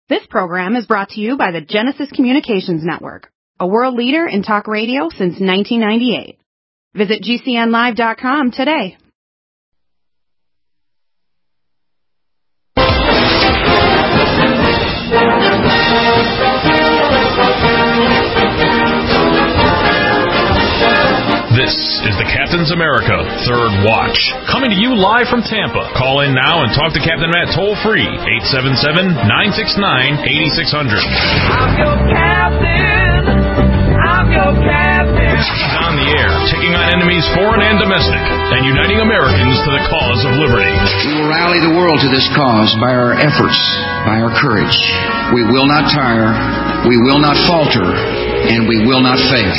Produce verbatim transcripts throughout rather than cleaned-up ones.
This program is brought to you by the Genesis Communications Network, a world leader in talk radio since nineteen ninety-eight. Visit G C N live dot com today. This is the Captain's America Third Watch, coming to you live from Tampa. Call in now and talk to Captain Matt toll-free, eight seven seven, nine six nine, eight six zero zero. I'm your captain. I'm your captain. He's on the air, taking on enemies foreign and domestic, and uniting Americans to the cause of liberty. We will rally the world to this cause by our efforts, by our courage. We will not tire, we will not falter, and we will not fail.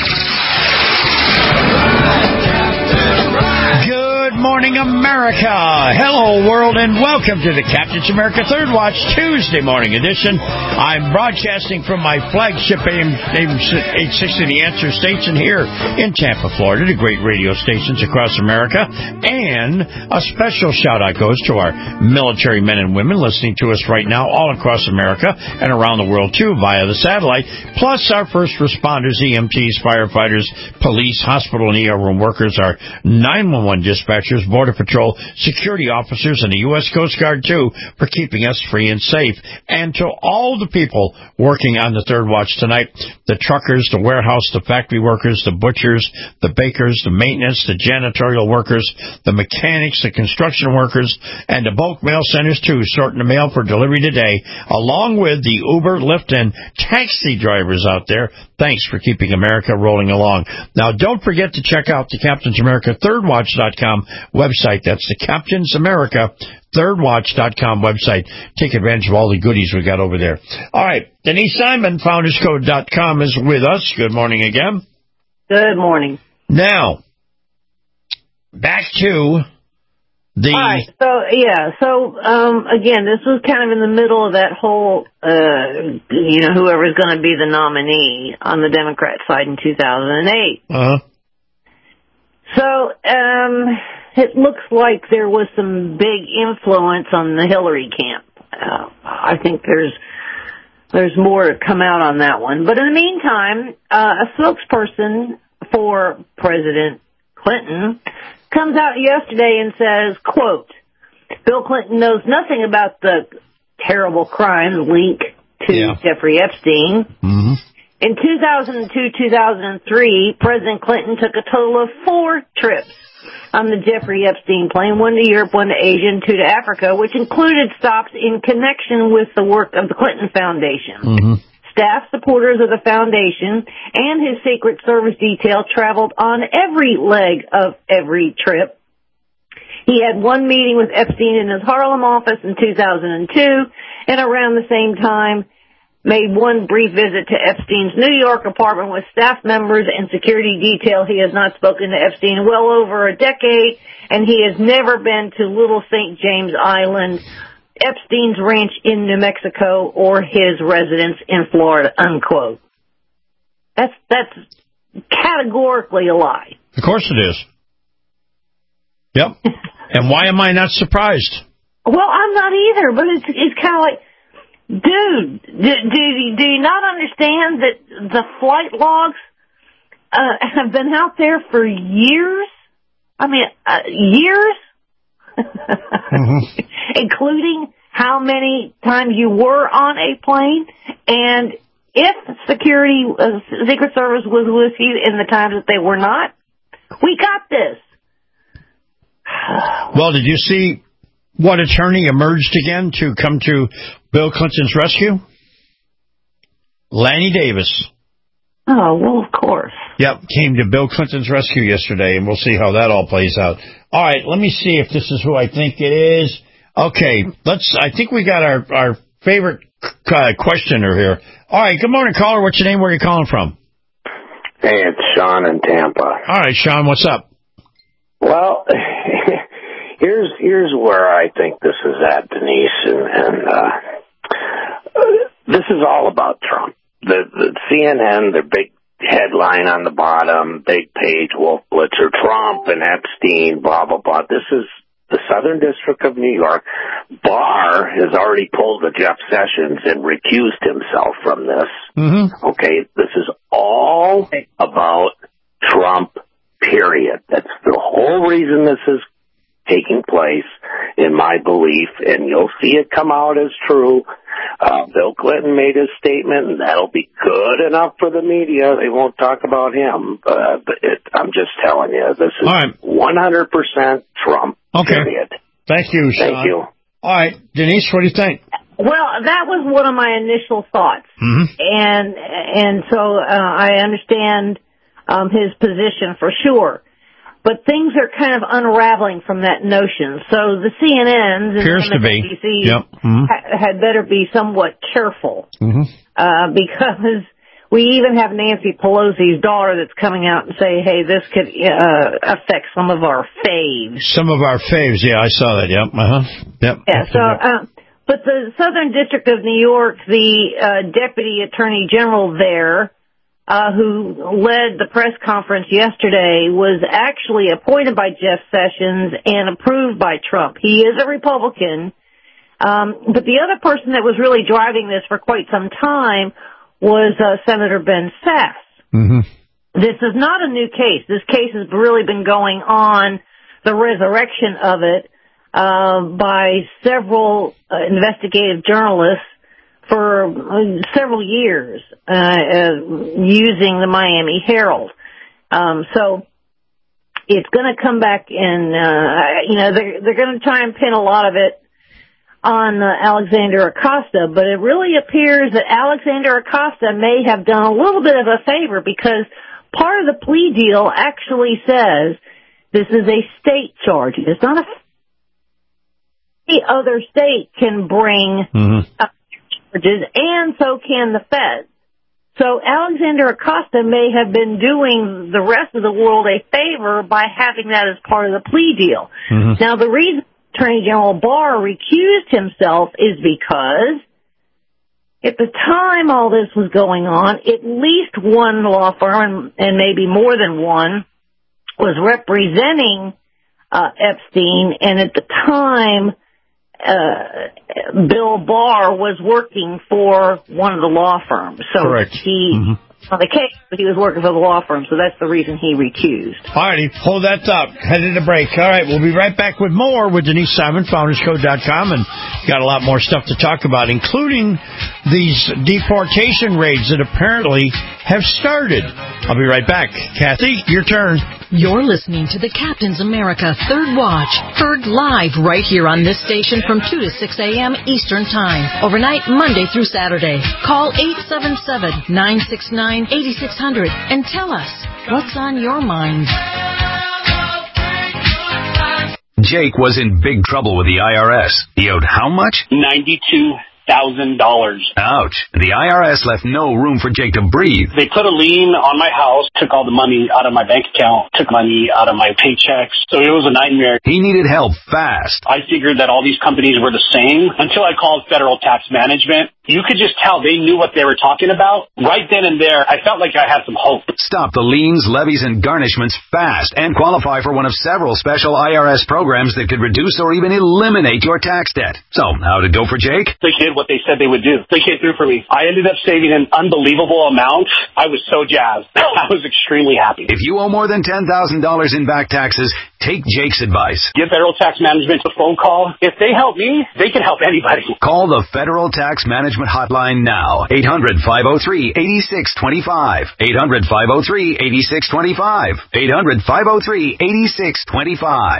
Good morning, America. Hello, world, and welcome to the Captain's America Third Watch Tuesday morning edition. I'm broadcasting from my flagship A M eight sixty The Answer station here in Tampa, Florida, to great radio stations across America. And a special shout-out goes to our military men and women listening to us right now all across America and around the world, too, via the satellite, plus our first responders, E M Ts, firefighters, police, hospital and E R room workers, our nine one one dispatchers, Border Patrol, security officers, and the U S Coast Guard, too, for keeping us free and safe. And to all the people working on the Third Watch tonight, the truckers, the warehouse, the factory workers, the butchers, the bakers, the maintenance, the janitorial workers, the mechanics, the construction workers, and the bulk mail centers, too, sorting the mail for delivery today, along with the Uber, Lyft, and taxi drivers out there. Thanks for keeping America rolling along. Now, don't forget to check out the Captain's America Third Watch dot com website. That's the Captain's America Third Watch dot com website. Take advantage of all the goodies we got over there. All right, Denise Simon, Founders Code dot com, is with us. Good morning again. Good morning. Now, back to the... All right, so, yeah, so, um, again, this was kind of in the middle of that whole, uh, you know, whoever's going to be the nominee on the Democrat side in two thousand eight. Uh-huh. So, um, it looks like there was some big influence on the Hillary camp. Uh, I think there's there's more to come out on that one. But in the meantime, uh, a spokesperson for President Clinton comes out yesterday and says, quote, Bill Clinton knows nothing about the terrible crimes linked to yeah. Jeffrey Epstein. Mm-hmm. In two thousand two to two thousand three, President Clinton took a total of four trips on the Jeffrey Epstein plane, one to Europe, one to Asia, and two to Africa, which included stops in connection with the work of the Clinton Foundation. Mm-hmm. Staff, supporters of the foundation, and his Secret Service detail traveled on every leg of every trip. He had one meeting with Epstein in his Harlem office in two thousand two, and around the same time, made one brief visit to Epstein's New York apartment with staff members and security detail. He has not spoken to Epstein in well over a decade, and he has never been to Little Saint James Island, Epstein's ranch in New Mexico, or his residence in Florida, unquote. That's, that's categorically a lie. Of course it is. Yep. And why am I not surprised? Well, I'm not either, but it's, it's kind of like, dude, do, do, do you not understand that the flight logs uh, have been out there for years? I mean, uh, years? Mm-hmm. Including how many times you were on a plane, and if security, uh, Secret Service was with you in the times that they were not. We got this. Well, did you see what attorney emerged again to come to Bill Clinton's rescue? Lanny Davis. Oh, well, of course. Yep, came to Bill Clinton's rescue yesterday, and we'll see how that all plays out. All right, let me see if this is who I think it is. Okay, let's. I think we got our, our favorite uh, questioner here. All right, good morning, caller. What's your name? Where are you calling from? Hey, it's Sean in Tampa. All right, Sean, what's up? Well, here's here's where I think this is at, Denise, and, and uh, this is all about Trump. The, the C N N, their big headline on the bottom, big page, Wolf Blitzer, Trump and Epstein, blah, blah, blah. This is the Southern District of New York, Barr has already pulled the Jeff Sessions and recused himself from this. Mm-hmm. Okay, this is all about Trump, period. That's the whole reason this is taking place, in my belief, and you'll see it come out as true. Uh, Bill Clinton made his statement, and that'll be good enough for the media. They won't talk about him. Uh, but it, I'm just telling you, this is right. one hundred percent Trump, okay. period. Thank you, Sean. Thank you. All right, Denise, what do you think? Well, that was one of my initial thoughts. Mm-hmm. And and so uh, I understand um, his position for sure. But things are kind of unraveling from that notion. So the C N Ns and Appears to be. M S N B C Yep. Mm-hmm. ha- had better be somewhat careful. Mm-hmm. Uh, because we even have Nancy Pelosi's daughter that's coming out and say, hey, this could uh, affect some of our faves. Some of our faves, yeah, I saw that, yep. Uh-huh. Yep. Yeah, so, uh, but the Southern District of New York, the uh, Deputy Attorney General there, Uh, who led the press conference yesterday, was actually appointed by Jeff Sessions and approved by Trump. He is a Republican. Um, but the other person that was really driving this for quite some time was uh, Senator Ben Sasse. Mm-hmm. This is not a new case. This case has really been going on, the resurrection of it, uh, by several uh, investigative journalists for several years, uh, uh, using the Miami Herald. Um, so it's going to come back and, uh, you know, they're, they're going to try and pin a lot of it on uh, Alexander Acosta, but it really appears that Alexander Acosta may have done a little bit of a favor because part of the plea deal actually says this is a state charge. It's not a the other state can bring mm-hmm. uh, and so can the Fed. So Alexander Acosta may have been doing the rest of the world a favor by having that as part of the plea deal. Mm-hmm. Now, the reason Attorney General Barr recused himself is because at the time all this was going on, at least one law firm, and maybe more than one, was representing uh, Epstein, and at the time, Uh, Bill Barr was working for one of the law firms. So Correct. he, mm-hmm. on the case, but he was working for the law firm, so that's the reason he recused. All righty, hold that thought. Headed to break. All right, we'll be right back with more with Denise Simon, founders code dot com, and got a lot more stuff to talk about, including these deportation raids that apparently have started. I'll be right back. Kathy, your turn. You're listening to the Captain's America Third Watch, heard live right here on this station from two to six a.m. Eastern Time, overnight Monday through Saturday. Call eight seven seven, nine six nine, eight six zero zero and tell us what's on your mind. Jake was in big trouble with the I R S. He owed how much? ninety-two thousand dollars. Ouch. The I R S left no room for Jake to breathe. They put a lien on my house, took all the money out of my bank account, took money out of my paychecks. So it was a nightmare. He needed help fast. I figured that all these companies were the same until I called Federal Tax Management. You could just tell they knew what they were talking about. Right then and there, I felt like I had some hope. Stop the liens, levies, and garnishments fast and qualify for one of several special I R S programs that could reduce or even eliminate your tax debt. So, how'd it go for Jake? They did what they said they would do. They came through for me. I ended up saving an unbelievable amount. I was so jazzed. I was extremely happy. If you owe more than ten thousand dollars in back taxes, take Jake's advice. Give Federal Tax Management a phone call. If they help me, they can help anybody. Call the Federal Tax Management Hotline now. eight hundred, five oh three, eight six two five. eight hundred, five oh three, eight six two five. eight hundred, five oh three, eight six two five.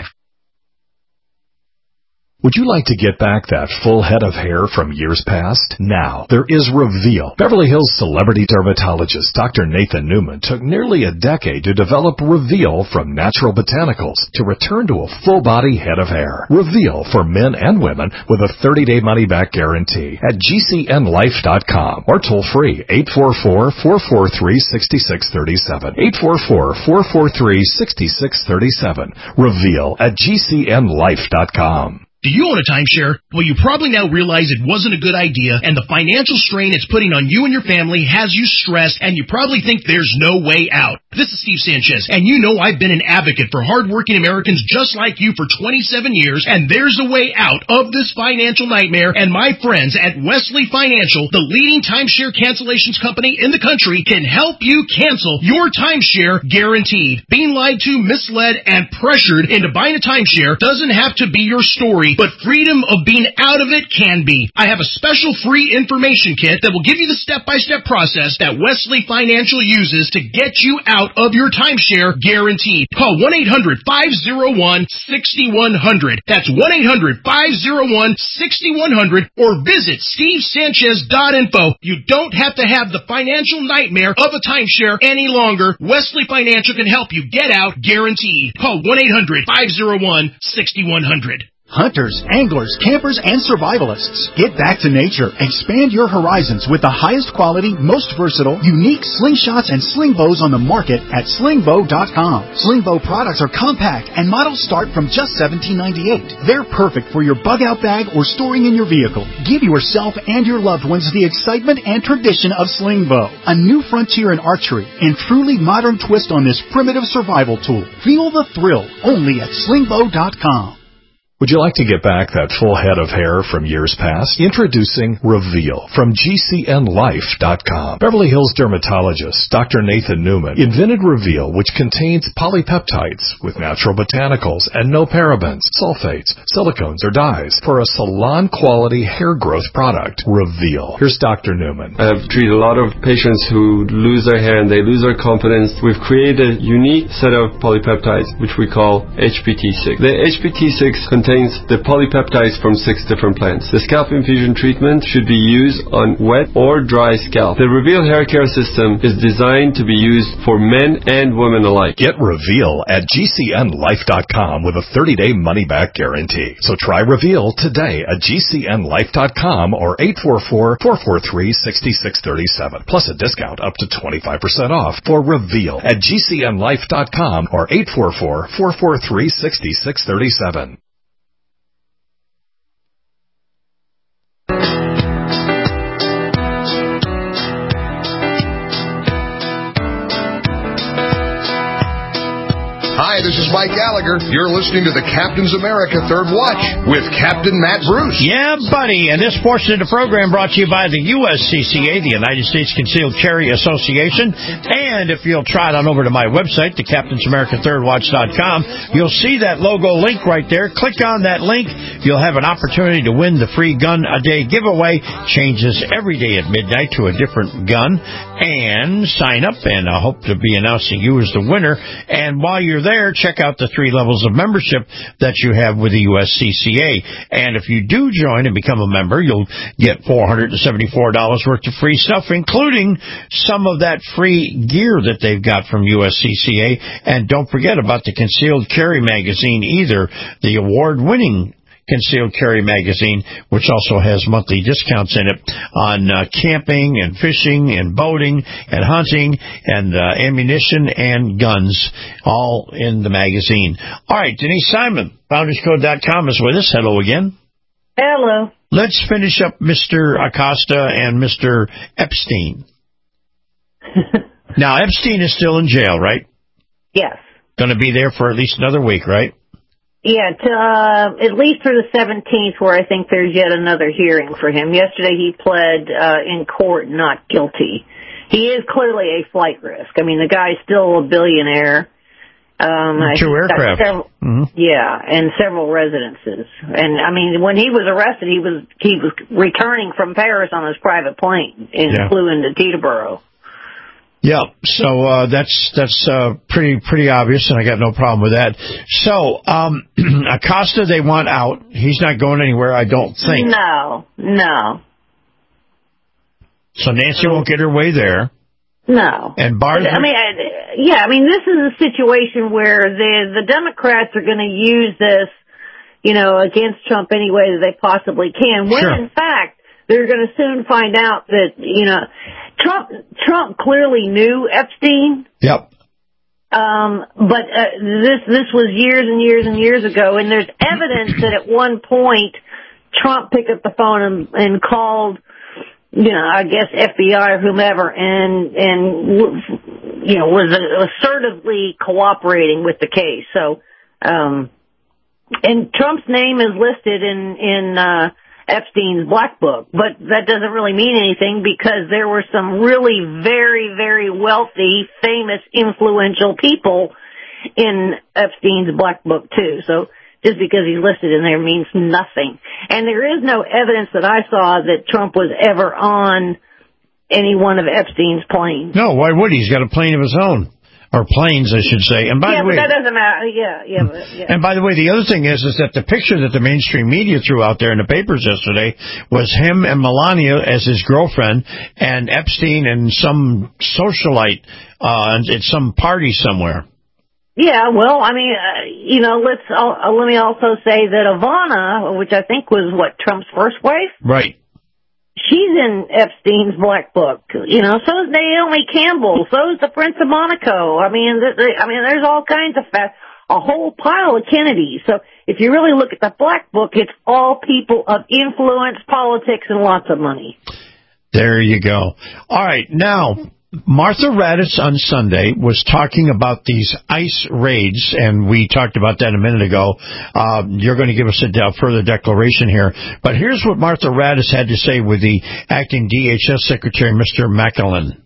Would you like to get back that full head of hair from years past? Now, there is Reveal. Beverly Hills celebrity dermatologist Doctor Nathan Newman took nearly a decade to develop Reveal from natural botanicals to return to a full-body head of hair. Reveal for men and women with a thirty-day money-back guarantee at G C N life dot com or toll-free eight four four, four four three, six six three seven. eight four four, four four three, six six three seven. Reveal at G C N life dot com. Do you own a timeshare? Well, you probably now realize it wasn't a good idea, and the financial strain it's putting on you and your family has you stressed, and you probably think there's no way out. This is Steve Sanchez, and you know I've been an advocate for hardworking Americans just like you for twenty-seven years, and there's a way out of this financial nightmare, and my friends at Wesley Financial, the leading timeshare cancellations company in the country, can help you cancel your timeshare guaranteed. Being lied to, misled, and pressured into buying a timeshare doesn't have to be your story, but freedom of being out of it can be. I have a special free information kit that will give you the step-by-step process that Wesley Financial uses to get you out of your timeshare guaranteed. Call one eight hundred, five oh one, six one zero zero. That's one eight hundred, five oh one, six one zero zero or visit steve sanchez dot info. You don't have to have the financial nightmare of a timeshare any longer. Wesley Financial can help you get out guaranteed. Call one eight hundred, five oh one, six one zero zero. Hunters, anglers, campers, and survivalists. Get back to nature. Expand your horizons with the highest quality, most versatile, unique slingshots and sling bows on the market at sling bow dot com. Sling bow products are compact and models start from just seventeen ninety-eight. They're perfect for your bug out bag or storing in your vehicle. Give yourself and your loved ones the excitement and tradition of sling bow, a new frontier in archery and truly modern twist on this primitive survival tool. Feel the thrill only at sling bow dot com. Would you like to get back that full head of hair from years past? Introducing Reveal from G C N life dot com. Beverly Hills dermatologist Doctor Nathan Newman invented Reveal, which contains polypeptides with natural botanicals and no parabens, sulfates, silicones, or dyes for a salon-quality hair growth product. Reveal. Here's Doctor Newman. I've treated a lot of patients who lose their hair and they lose their confidence. We've created a unique set of polypeptides, which we call H P T six. The H P T six contains contains the polypeptides from six different plants. The scalp infusion treatment should be used on wet or dry scalp. The Reveal hair care system is designed to be used for men and women alike. Get Reveal at G C N life dot com with a thirty-day money-back guarantee. So try Reveal today at G C N life dot com or eight four four, four four three, six six three seven. Plus a discount up to twenty-five percent off for Reveal at G C N life dot com or eight four four, four four three, six six three seven. Hi, this is Mike Gallagher. You're listening to the Captain's America Third Watch with Captain Matt Bruce. Yeah, buddy. And this portion of the program brought to you by the U S C C A, the United States Concealed Carry Association. And if you'll try it on over to my website, the captains america third watch dot com, you'll see that logo link right there. Click on that link. You'll have an opportunity to win the free gun a day giveaway. Changes every day at midnight to a different gun. And sign up, and I hope to be announcing you as the winner. And while you're there, check out the three levels of membership that you have with the U S C C A. And if you do join and become a member, you'll get four hundred seventy-four dollars worth of free stuff, including some of that free gear that they've got from U S C C A. And don't forget about the Concealed Carry magazine either, the award-winning Concealed Carry magazine, which also has monthly discounts in it on uh, camping and fishing and boating and hunting and uh, ammunition and guns, all in the magazine. All right, Denise Simon, founders code dot com is with us. Hello again. Hello. Let's finish up Mister Acosta and Mister Epstein. Now, Epstein is still in jail, right? Yes. Going to be there for at least another week, right? Yeah, to, uh, at least through the seventeenth, where I think there's yet another hearing for him. Yesterday he pled uh, in court not guilty. He is clearly a flight risk. I mean, the guy's still a billionaire. Um, Two aircraft. Several, mm-hmm. Yeah, and several residences. And, I mean, when he was arrested, he was he was returning from Paris on his private plane and yeah. flew into Teterboro. Yeah, so uh, that's that's uh, pretty pretty obvious, and I got no problem with that. So um, Acosta, they want out. He's not going anywhere, I don't think. No, no. So Nancy won't get her way there. No. And Barr. I mean, I, yeah. I mean, this is a situation where the the Democrats are going to use this, you know, against Trump any way that they possibly can. When sure. in fact they're going to soon find out that, you know, Trump Trump clearly knew Epstein. Yep. Um, but uh, this this was years and years and years ago, and there's evidence that at one point Trump picked up the phone and, and called, you know, I guess F B I or whomever, and and you know, was assertively cooperating with the case. So, um, and Trump's name is listed in, in, uh, Epstein's black book, but that doesn't really mean anything because there were some really very, very wealthy, famous, influential people in Epstein's black book too. So just because he's listed in there means nothing. And there is no evidence that I saw that Trump was ever on any one of Epstein's planes. No, why would he? He's got a plane of his own. Or planes, I should say. And by yeah, the way, but that doesn't matter. Yeah, yeah, but, yeah. And by the way, the other thing is, is that the picture that the mainstream media threw out there in the papers yesterday was him and Melania as his girlfriend, and Epstein and some socialite uh, at some party somewhere. Yeah, well, I mean, uh, you know, let's uh, let me also say that Ivana, which I think was what Trump's first wife, right? She's in Epstein's black book, you know. So is Naomi Campbell. So is the Prince of Monaco. I mean, th- th- I mean, there's all kinds of fa- a whole pile of Kennedys. So if you really look at the black book, it's all people of influence, politics, and lots of money. There you go. All right, now Martha Raddatz on Sunday was talking about these ICE raids, and we talked about that a minute ago. Uh, you're going to give us a de- further declaration here. But here's what Martha Raddatz had to say with the acting D H S Secretary, Mister Macklin.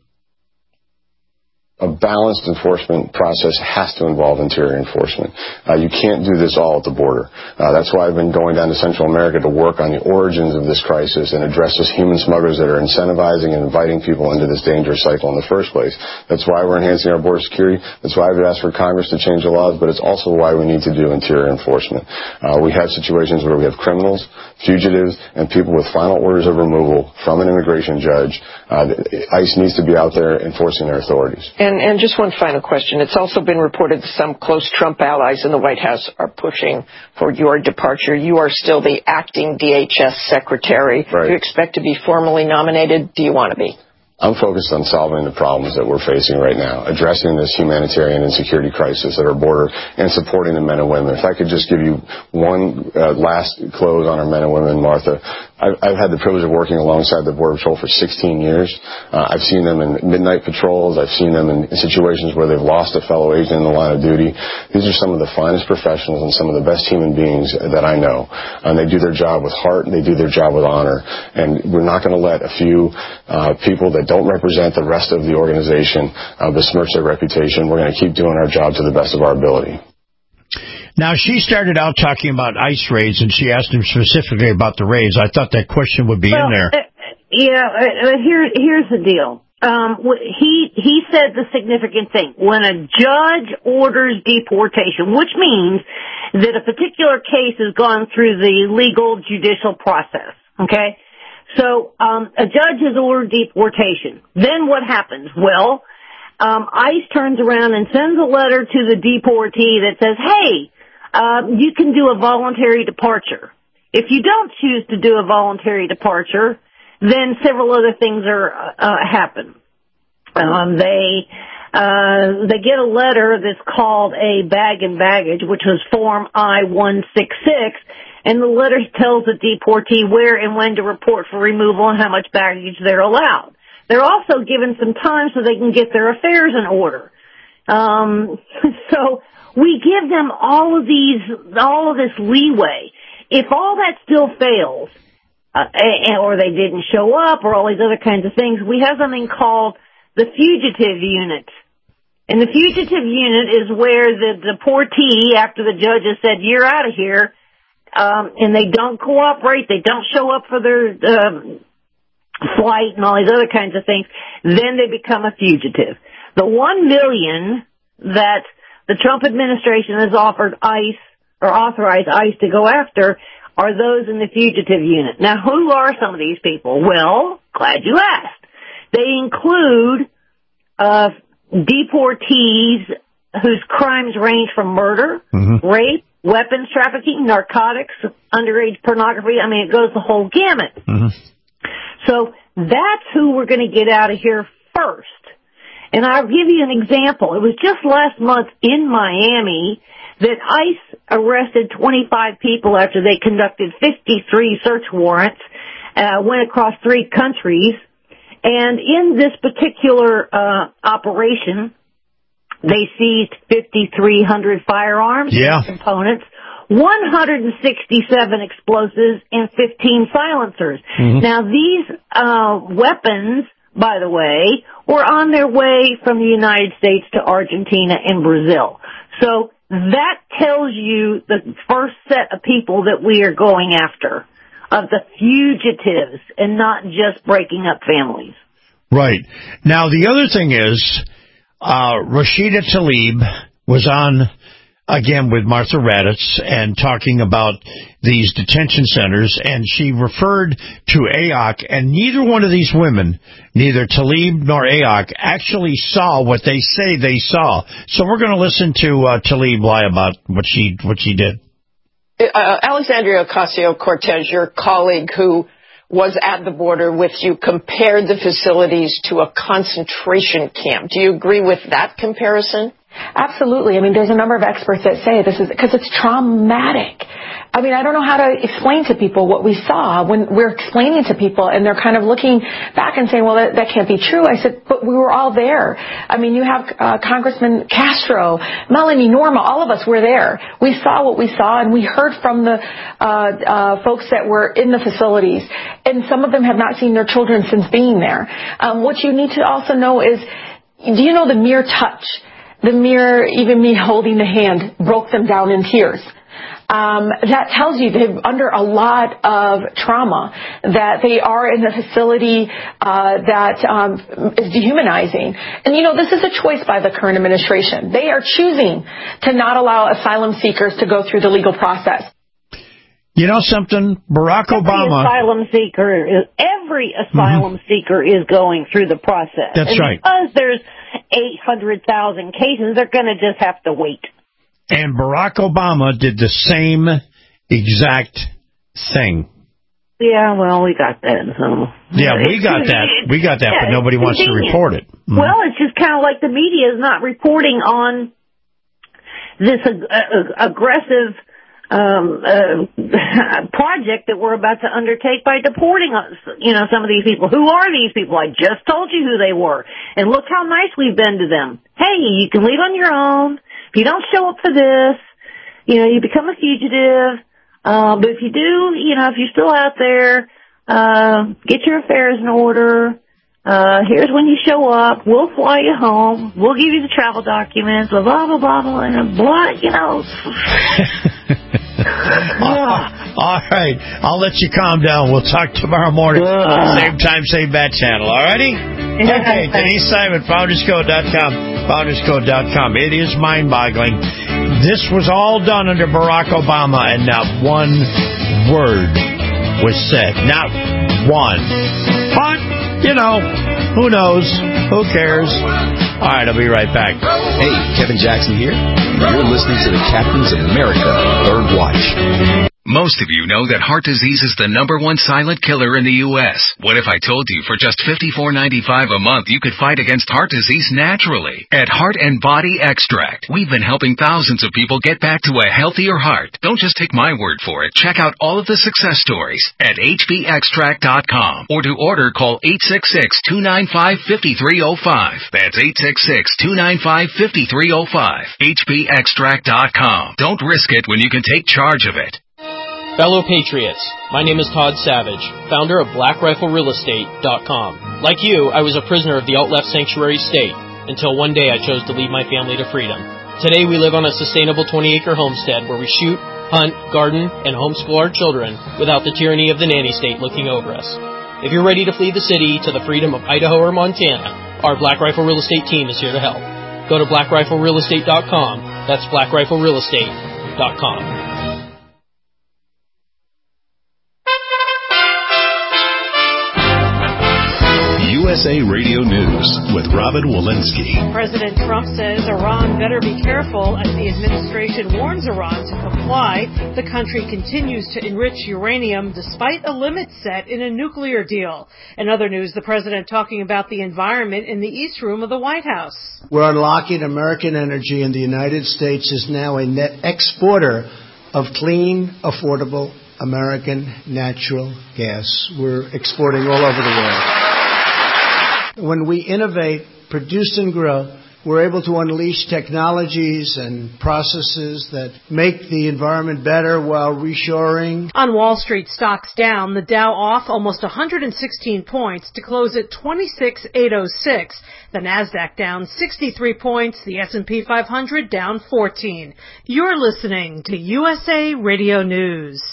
A balanced enforcement process has to involve interior enforcement. Uh, you can't do this all at the border. Uh, that's why I've been going down to Central America to work on the origins of this crisis and address those human smugglers that are incentivizing and inviting people into this dangerous cycle in the first place. That's why we're enhancing our border security. That's why I've asked for Congress to change the laws, but it's also why we need to do interior enforcement. Uh, we have situations where we have criminals, fugitives, and people with final orders of removal from an immigration judge. Uh, ICE needs to be out there enforcing their authorities. And, and just one final question. It's also been reported that some close Trump allies in the White House are pushing for your departure. You are still the acting D H S secretary. Right. Do you expect to be formally nominated? Do you want to be? I'm focused on solving the problems that we're facing right now, addressing this humanitarian and security crisis at our border, and supporting the men and women. If I could just give you one uh, last close on our men and women, Martha. I've, I've had the privilege of working alongside the Border Patrol for sixteen years. Uh, I've seen them in midnight patrols. I've seen them in, in situations where they've lost a fellow agent in the line of duty. These are some of the finest professionals and some of the best human beings that I know. And they do their job with heart, and they do their job with honor. And we're not going to let a few uh, people that don't represent the rest of the organization uh, besmirch their reputation. We're going to keep doing our job to the best of our ability. Now, she started out talking about ICE raids, and she asked him specifically about the raids. I thought that question would be well, in there. Uh, yeah, uh, here, here's the deal. Um, he he said the significant thing. When a judge orders deportation, which means that a particular case has gone through the legal judicial process, okay? So um, a judge has ordered deportation. Then what happens? Well, um, ICE turns around and sends a letter to the deportee that says, hey, uh, you can do a voluntary departure. If you don't choose to do a voluntary departure, then several other things are uh, happen. Um, they uh, they get a letter that's called a bag and baggage, which was Form I one sixty-six. And the letter tells the deportee where and when to report for removal and how much baggage they're allowed. They're also given some time so they can get their affairs in order. Um, so we give them all of these, all of this leeway. If all that still fails, uh, or they didn't show up, or all these other kinds of things, we have something called the fugitive unit. And the fugitive unit is where the deportee, after the judge has said, you're out of here, Um, and they don't cooperate, they don't show up for their um, flight and all these other kinds of things, then they become a fugitive. The one million that the Trump administration has offered ICE, or authorized ICE to go after, are those in the fugitive unit. Now, who are some of these people? Well, glad you asked. They include uh, deportees whose crimes range from murder, mm-hmm. rape, weapons trafficking, narcotics, underage pornography. I mean, it goes the whole gamut. Mm-hmm. So that's who we're going to get out of here first. And I'll give you an example. It was just last month in Miami that ICE arrested twenty-five people after they conducted fifty-three search warrants, uh, went across three countries. And in this particular uh, operation, They seized fifty-three hundred firearms yeah. and components, one hundred sixty-seven explosives, and fifteen silencers. Mm-hmm. Now, these uh, weapons, by the way, were on their way from the United States to Argentina and Brazil. So that tells you the first set of people that we are going after, of the fugitives, and not just breaking up families. Right. Now, the other thing is, uh, Rashida Tlaib was on, again, with Martha Raddatz and talking about these detention centers, and she referred to A O C, and neither one of these women, neither Tlaib nor A O C, actually saw what they say they saw. So we're going to listen to uh, Tlaib lie about what she what she did. Uh, Alexandria Ocasio-Cortez, your colleague who was at the border with you, compared the facilities to a concentration camp. Do you agree with that comparison? Absolutely. I mean, there's a number of experts that say this is because it's traumatic. I mean, I don't know how to explain to people what we saw when we're explaining to people, and they're kind of looking back and saying, well, that, that can't be true. I said, but we were all there. I mean, you have uh, Congressman Castro, Melanie, Norma, all of us were there. We saw what we saw, and we heard from the uh, uh, folks that were in the facilities, and some of them have not seen their children since being there. Um, what you need to also know is, do you know the mere touch, the mere, even me holding the hand, broke them down in tears? Um, that tells you they're under a lot of trauma, that they are in a facility uh, that um, is dehumanizing. And, you know, this is a choice by the current administration. They are choosing to not allow asylum seekers to go through the legal process. You know something? Barack every Obama... Asylum seeker is, every asylum mm-hmm. seeker is going through the process. That's and right. Because there's eight hundred thousand cases, they're going to just have to wait. And Barack Obama did the same exact thing. Yeah, well, we got that. So. Yeah, we got that. We got that, yeah, but nobody wants to report it. Mm. Well, it's just kind of like the media is not reporting on this ag- ag- aggressive um, uh, project that we're about to undertake by deporting us. You know, some of these people. Who are these people? I just told you who they were. And look how nice we've been to them. Hey, you can leave on your own. If you don't show up for this, you know, you become a fugitive. Uh, but if you do, you know, if you're still out there, uh, get your affairs in order. Uh, here's when you show up. We'll fly you home. We'll give you the travel documents, blah, blah, blah, blah, blah, and blah, you know. All right. I'll let you calm down. We'll talk tomorrow morning. Uh. Same time, same bat channel. All righty? Okay. Denise Simon, Founders Code dot com. Founders Code dot com. It is mind-boggling. This was all done under Barack Obama, and not one word was said. Not one. But, you know, who knows? Who cares? All right, I'll be right back. Hey, Kevin Jackson here. You're listening to the Captains America Third Watch. Most of you know that heart disease is the number one silent killer in the U S What if I told you for just fifty-four ninety-five a month you could fight against heart disease naturally? At Heart and Body Extract, we've been helping thousands of people get back to a healthier heart. Don't just take my word for it. Check out all of the success stories at H B extract dot com, or to order, call eight six six, two nine five, five three zero five. That's eight six six, two nine five, five three zero five. H B extract dot com. Don't risk it when you can take charge of it. Fellow Patriots, my name is Todd Savage, founder of Black Rifle Real Estate dot com. Like you, I was a prisoner of the alt-left sanctuary state, until one day I chose to lead my family to freedom. Today we live on a sustainable twenty-acre homestead where we shoot, hunt, garden, and homeschool our children without the tyranny of the nanny state looking over us. If you're ready to flee the city to the freedom of Idaho or Montana, our Black Rifle Real Estate team is here to help. Go to Black Rifle Real Estate dot com. That's Black Rifle Real Estate dot com. U S A Radio News with Robin Walensky. President Trump says Iran better be careful as the administration warns Iran to comply. The country continues to enrich uranium despite a limit set in a nuclear deal. In other news, the president talking about the environment in the East Room of the White House. We're unlocking American energy, and the United States is now a net exporter of clean, affordable American natural gas. We're exporting all over the world. When we innovate, produce and grow, we're able to unleash technologies and processes that make the environment better while reshoring. On Wall Street, stocks down, the Dow off almost one hundred sixteen points to close at twenty-six thousand eight hundred six. The Nasdaq down sixty-three points, the S and P five hundred down fourteen. You're listening to U S A Radio News.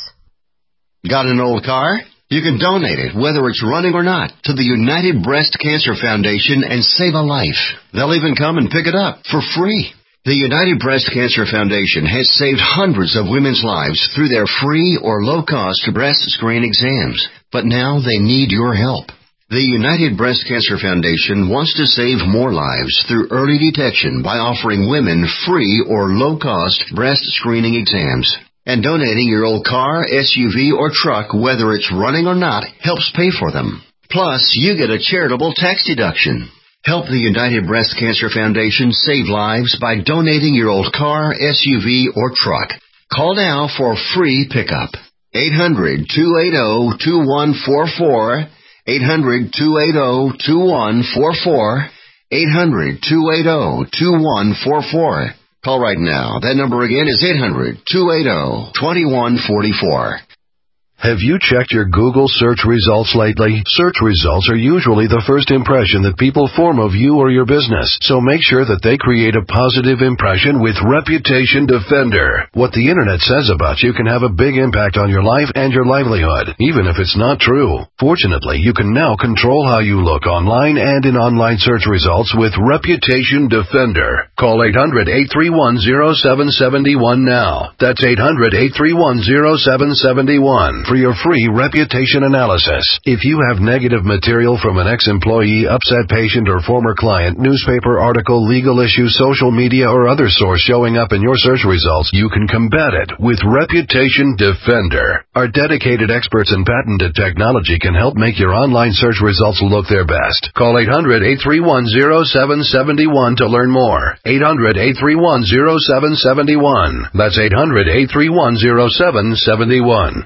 Got an old car? You can donate it, whether it's running or not, to the United Breast Cancer Foundation and save a life. They'll even come and pick it up for free. The United Breast Cancer Foundation has saved hundreds of women's lives through their free or low-cost breast screen exams. But now they need your help. The United Breast Cancer Foundation wants to save more lives through early detection by offering women free or low-cost breast screening exams. And donating your old car, S U V, or truck, whether it's running or not, helps pay for them. Plus, you get a charitable tax deduction. Help the United Breast Cancer Foundation save lives by donating your old car, S U V, or truck. Call now for free pickup. eight hundred, two eighty, two one four four. eight hundred, two eighty, two one four four. eight hundred, two eighty, two one four four. Call right now. That number again is eight hundred, two eighty, two one four four. Have you checked your Google search results lately? Search results are usually the first impression that people form of you or your business, so make sure that they create a positive impression with Reputation Defender. What the internet says about you can have a big impact on your life and your livelihood, even if it's not true. Fortunately, you can now control how you look online and in online search results with Reputation Defender. Call eight hundred, eight three one, zero seven seven one now. That's eight hundred, eight three one, zero seven seven one. For your free reputation analysis. If you have negative material from an ex-employee, upset patient, or former client, newspaper article, legal issue, social media, or other source showing up in your search results, you can combat it with Reputation Defender. Our dedicated experts in patented technology can help make your online search results look their best. Call eight hundred, eight three one, zero seven seven one to learn more. eight hundred, eight three one, zero seven seven one. That's eight hundred, eight three one, zero seven seven one.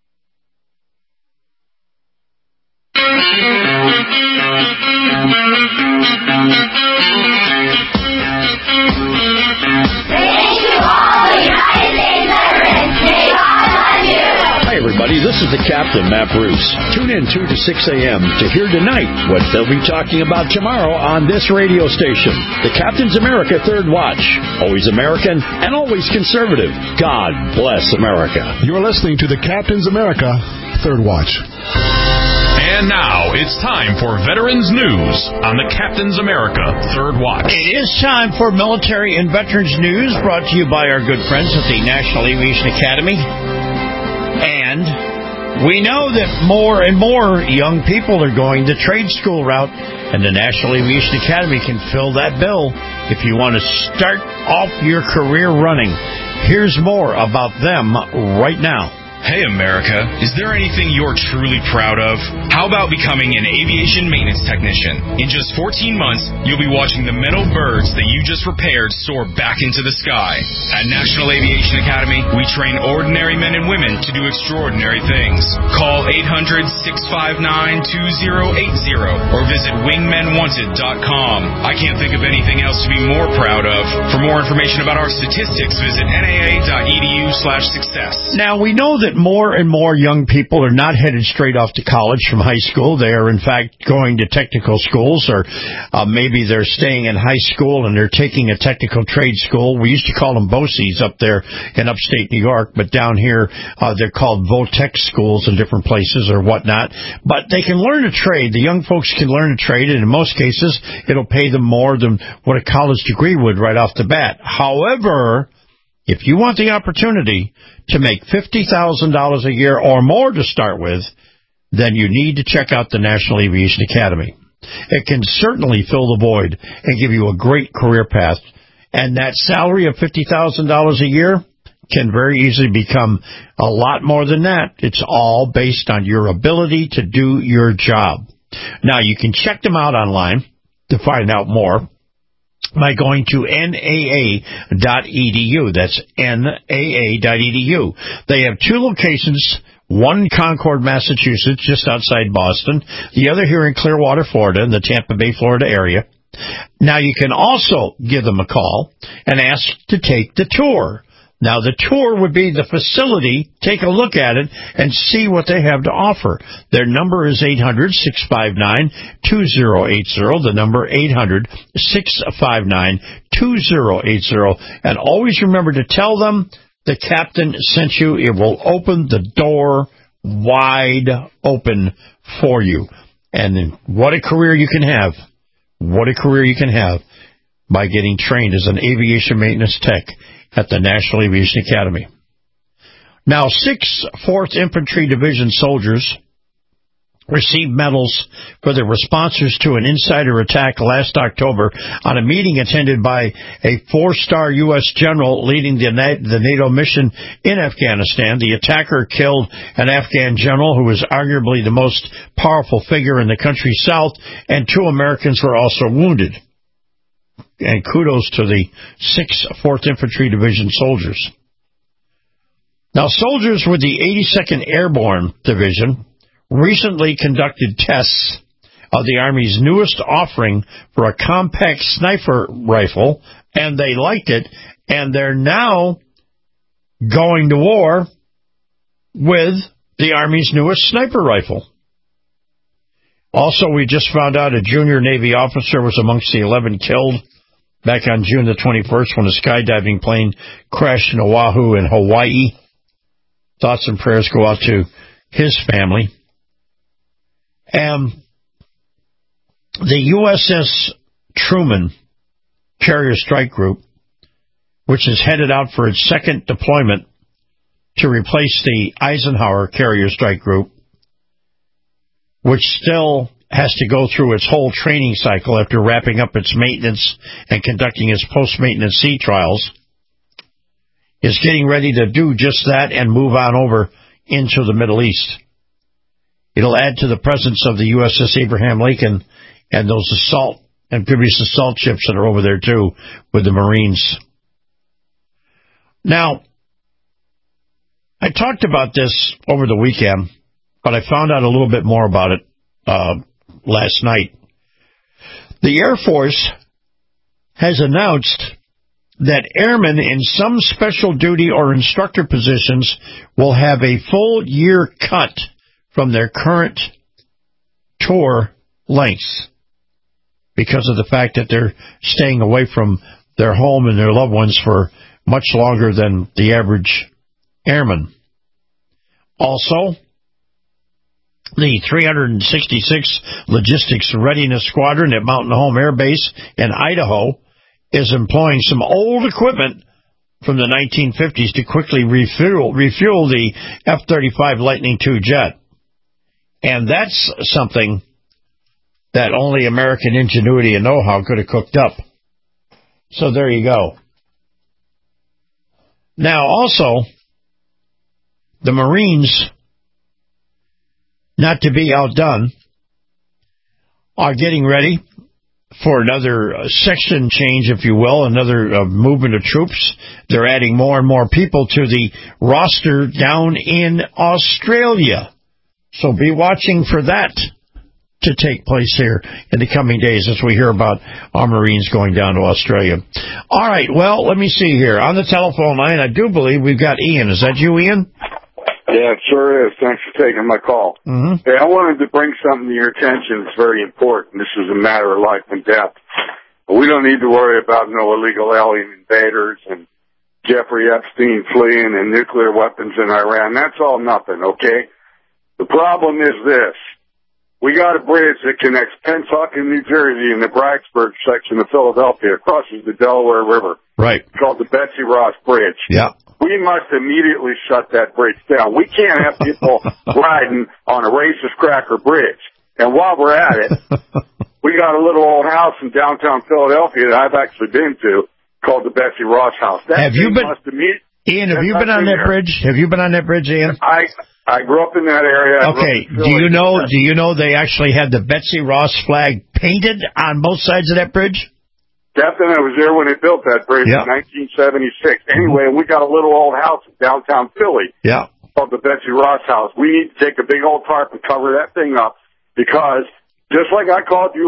Hi, everybody. This is the Captain, Matt Bruce. Tune in two to six a.m. to hear tonight what they'll be talking about tomorrow on this radio station. The Captain's America Third Watch. Always American and always conservative. God bless America. You're listening to the Captain's America Third Watch. And now it's time for Veterans News on the Captain's America Third Watch. It is time for Military and Veterans News, brought to you by our good friends at the National Aviation Academy. And we know that more and more young people are going the trade school route, and the National Aviation Academy can fill that bill if you want to start off your career running. Here's more about them right now. Hey, America, is there anything you're truly proud of? How about becoming an aviation maintenance technician? In just fourteen months, you'll be watching the metal birds that you just repaired soar back into the sky. At National Aviation Academy, we train ordinary men and women to do extraordinary things. Call eight hundred, six five nine, two zero eight zero or visit wingmen wanted dot com. I can't think of anything else to be more proud of. For more information about our statistics, visit N A A dot E D U slash success. Now, we know that more and more young people are not headed straight off to college from high school. They are, in fact, going to technical schools, or uh, maybe they're staying in high school and they're taking a technical trade school. We used to call them B O C Es up there in upstate New York, but down here uh, they're called Votech schools in different places or whatnot. But they can learn a trade. The young folks can learn a trade, and in most cases it'll pay them more than what a college degree would right off the bat. However, if you want the opportunity to make fifty thousand dollars a year or more to start with, then you need to check out the National Aviation Academy. It can certainly fill the void and give you a great career path. And that salary of fifty thousand dollars a year can very easily become a lot more than that. It's all based on your ability to do your job. Now, you can check them out online to find out more by going to N A A dot E D U. That's N A A dot E D U. They have two locations, one in Concord, Massachusetts, just outside Boston, the other here in Clearwater, Florida, in the Tampa Bay, Florida area. Now, you can also give them a call and ask to take the tour. Now, the tour would be the facility, take a look at it, and see what they have to offer. Their number is eight hundred, six five nine, two zero eight zero, the number eight hundred, six five nine, two zero eight zero. And always remember to tell them the captain sent you. It will open the door wide open for you. And what a career you can have. What a career you can have by getting trained as an aviation maintenance tech at the National Aviation Academy. Now, six fourth Infantry Division soldiers received medals for their responses to an insider attack last October on a meeting attended by a four-star U S general leading the NATO mission in Afghanistan. The attacker killed an Afghan general who was arguably the most powerful figure in the country's south, and two Americans were also wounded. And kudos to the six fourth Infantry Division soldiers. Now, soldiers with the eighty-second Airborne Division recently conducted tests of the Army's newest offering for a compact sniper rifle, and they liked it, and they're now going to war with the Army's newest sniper rifle. Also, we just found out a junior Navy officer was amongst the eleven killed back on June the twenty-first when a skydiving plane crashed in Oahu in Hawaii. Thoughts and prayers go out to his family. And the U S S Truman Carrier Strike Group, which is headed out for its second deployment to replace the Eisenhower Carrier Strike Group, which still has to go through its whole training cycle after wrapping up its maintenance and conducting its post-maintenance sea trials, is getting ready to do just that and move on over into the Middle East. It'll add to the presence of the U S S Abraham Lincoln and those assault amphibious assault ships that are over there, too, with the Marines. Now, I talked about this over the weekend, but I found out a little bit more about it uh, last night. The Air Force has announced that airmen in some special duty or instructor positions will have a full year cut from their current tour lengths because of the fact that they're staying away from their home and their loved ones for much longer than the average airman. Also, the three hundred sixty-sixth Logistics Readiness Squadron at Mountain Home Air Base in Idaho is employing some old equipment from the nineteen fifties to quickly refuel, refuel the F thirty-five Lightning two jet. And that's something that only American ingenuity and know-how could have cooked up. So there you go. Now, also, the Marines, not to be outdone, are getting ready for another uh, section change, if you will, another uh, movement of troops. They're adding more and more people to the roster down in Australia. So be watching for that to take place here in the coming days as we hear about our Marines going down to Australia. All right, well, let me see here. On the telephone line, I do believe we've got Ian. Is that you, Ian? Yeah, it sure is. Thanks for taking my call. Mm-hmm. Hey, I wanted to bring something to your attention that's very important. This is a matter of life and death. We don't need to worry about no illegal alien invaders and Jeffrey Epstein fleeing and nuclear weapons in Iran. That's all nothing, okay? The problem is this. We got a bridge that connects Pennsauken, New Jersey, and the Bracksburg section of Philadelphia. It crosses the Delaware River. Right. It's called the Betsy Ross Bridge. Yeah. We must immediately shut that bridge down. We can't have people riding on a racist cracker bridge. And while we're at it, we got a little old house in downtown Philadelphia that I've actually been to called the Betsy Ross House. That have you been, must imme- Ian, have you been on that there. bridge? Have you been on that bridge, Ian? I I grew up in that area. Okay. Do you know? Do you know they actually had the Betsy Ross flag painted on both sides of that bridge? Captain, I was there when they built that bridge yeah. in nineteen seventy-six. Anyway, we got a little old house in downtown Philly. Yeah. Called the Betsy Ross House. We need to take a big old tarp and cover that thing up because just like I called you up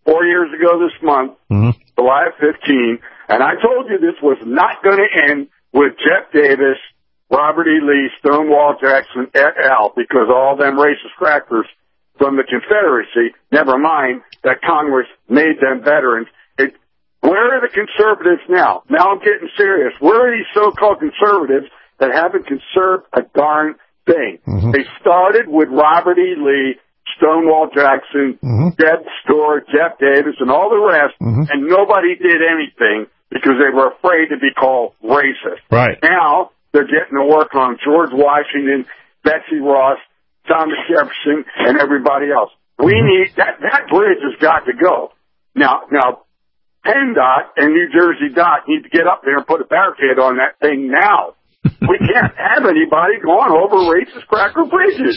four years ago this month, mm-hmm. July fifteenth, and I told you this was not going to end with Jeff Davis, Robert E. Lee, Stonewall Jackson, et al., because all them racist crackers from the Confederacy, never mind that Congress made them veterans. It, where are the conservatives now? Now I'm getting serious. Where are these so-called conservatives that haven't conserved a darn thing? Mm-hmm. They started with Robert E. Lee, Stonewall Jackson, mm-hmm. Deb Stewart, Jeff Davis, and all the rest, mm-hmm. and nobody did anything because they were afraid to be called racist. Right. Now they're getting to work on George Washington, Betsy Ross, Thomas Jefferson, and everybody else. We mm-hmm. need that. That bridge has got to go. Now, now, PennDOT and New Jersey Dot need to get up there and put a barricade on that thing now. We can't have anybody going over racist cracker bridges.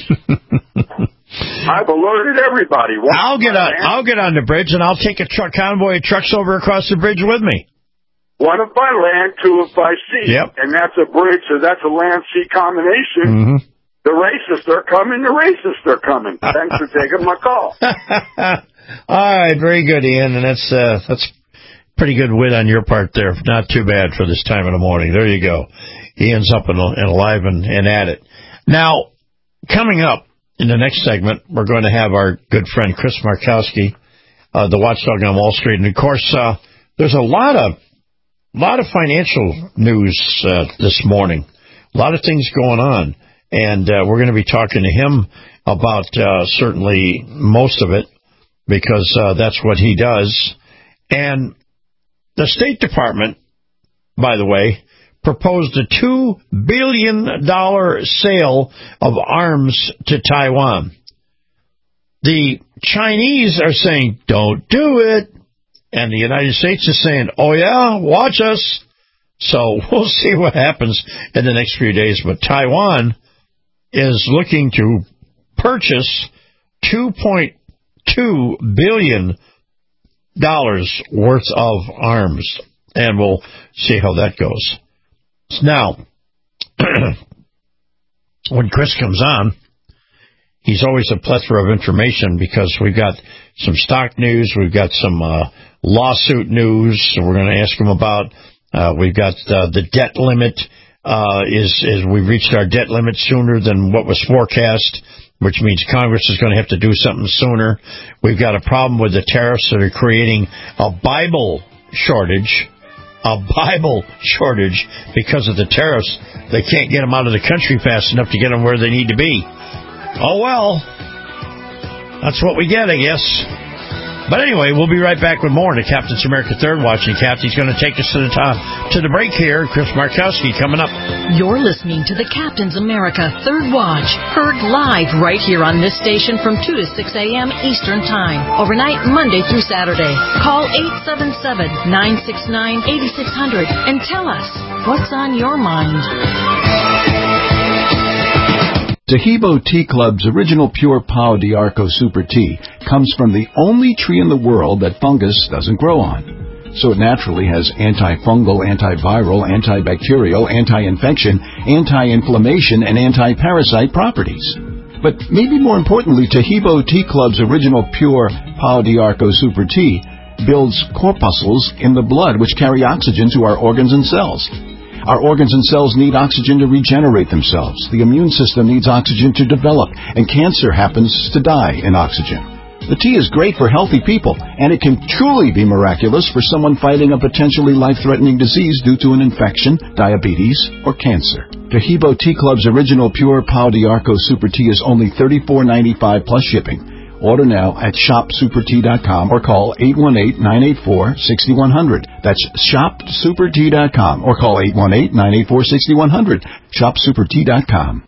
I've alerted everybody. One I'll get on. I'll get on the bridge and I'll take a truck convoy of trucks over across the bridge with me. One of by land, two of by sea. Yep. And that's a bridge, so that's a land-sea combination. Mm-hmm. The racists are coming. The racists are coming. Thanks for taking my call. All right, very good, Ian, and that's uh, that's pretty good wit on your part there. Not too bad for this time of the morning. There you go. Ian's up and, and alive and, and at it. Now, coming up in the next segment, we're going to have our good friend Chris Markowski, uh, the watchdog on Wall Street, and of course, uh, there's a lot of lot of financial news uh, this morning. A lot of things going on. And uh, we're going to be talking to him about uh, certainly most of it because uh, that's what he does. And the State Department, by the way, proposed a two billion dollars sale of arms to Taiwan. The Chinese are saying, don't do it. And the United States is saying, oh, yeah, watch us. So we'll see what happens in the next few days. But Taiwan is looking to purchase two point two billion dollars worth of arms, and we'll see how that goes. Now, when Chris comes on, he's always a plethora of information because we've got some stock news, we've got some uh, lawsuit news, so we're going to ask him about. Uh, we've got uh, the debt limit. Uh, is, is we reached our debt limit sooner than what was forecast, which means Congress is going to have to do something sooner. We've got a problem with the tariffs that are creating a Bible shortage, a Bible shortage because of the tariffs. They can't get them out of the country fast enough to get them where they need to be. Oh, well, that's what we get, I guess. But anyway, we'll be right back with more in the Captain's America Third Watch. And Captain's going to take us to the top, to the break here. Chris Markowski coming up. You're listening to the Captain's America Third Watch, heard live right here on this station from two to six a.m. Eastern Time, overnight Monday through Saturday. Call eight seven seven, nine six nine, eight six zero zero and tell us what's on your mind. Taheebo Tea Club's original pure Pau d'Arco Super Tea comes from the only tree in the world that fungus doesn't grow on. So it naturally has antifungal, antiviral, antibacterial, anti-infection, anti-inflammation, and anti-parasite properties. But maybe more importantly, Taheebo Tea Club's original pure Pau d'Arco Super Tea builds corpuscles in the blood which carry oxygen to our organs and cells. Our organs and cells need oxygen to regenerate themselves. The immune system needs oxygen to develop, and cancer happens to die in oxygen. The tea is great for healthy people, and it can truly be miraculous for someone fighting a potentially life-threatening disease due to an infection, diabetes, or cancer. Taheebo Tea Club's original pure Pau d'Arco Super Tea is only thirty-four ninety-five plus shipping. Order now at shop super tea dot com or call eight one eight, nine eight four, six one zero zero. That's shop super tea dot com or call eight one eight, nine eight four, six one zero zero. shop super tea dot com.